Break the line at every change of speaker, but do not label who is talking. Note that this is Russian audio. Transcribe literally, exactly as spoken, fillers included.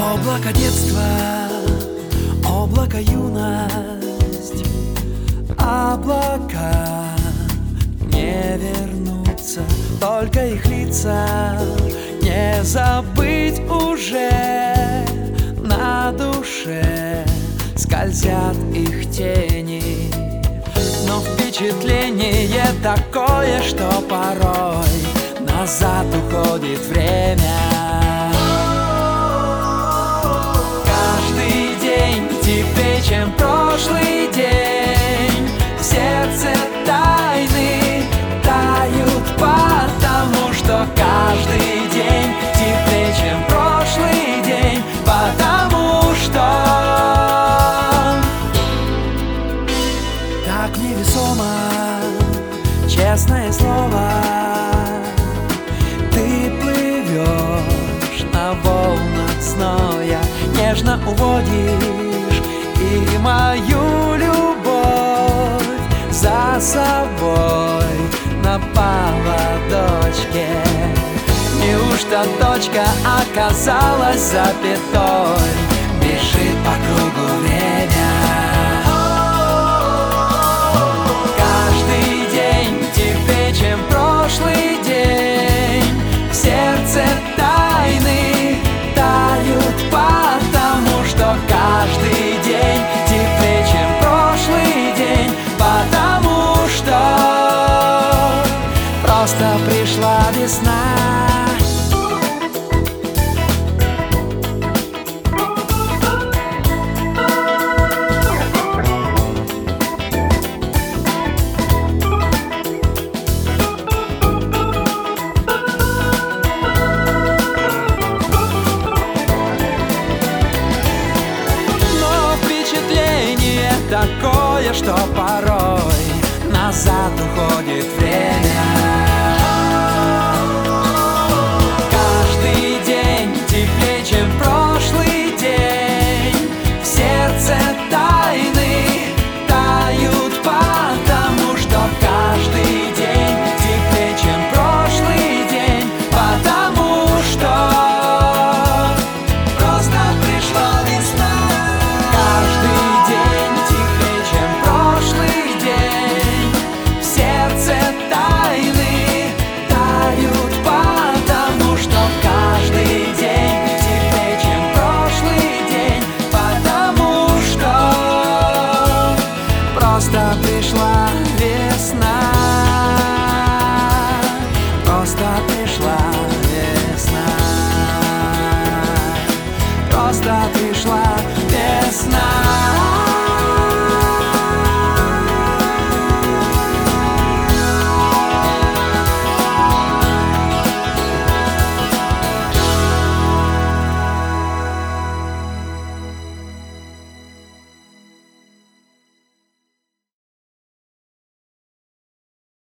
Облако детства, облако юность, облака не вернутся, только их лица не забыть уже. На душе скользят их тени, но впечатление такое, что порой назад уходит время. Каждый день теплее, чем прошлый день. В сердце тайны тают, потому что каждый день теплее, чем прошлый день, потому что так невесомо, честное слово, ты плывешь на волнах зноя, нежно уводишь и мою любовь за собой на поводочке. Неужто точка оказалась запятой? Бежит по кругу время. Каждый день теплее, чем прошлый день. В сердце тайны тают, потому что каждый день теплее, чем прошлый день, потому что просто пришла весна. Такое, что порой назад уходит время. Каждый день теплее, чем прошлый день. В сердце тайны тают, потому что каждый день теплее, чем прошлый день, потому что просто пришла весна. Каждый день теплее, чем прошлый день. В сердце тайны тают, потому что каждый день теплее, чем прошлый день, потому что просто пришла весна.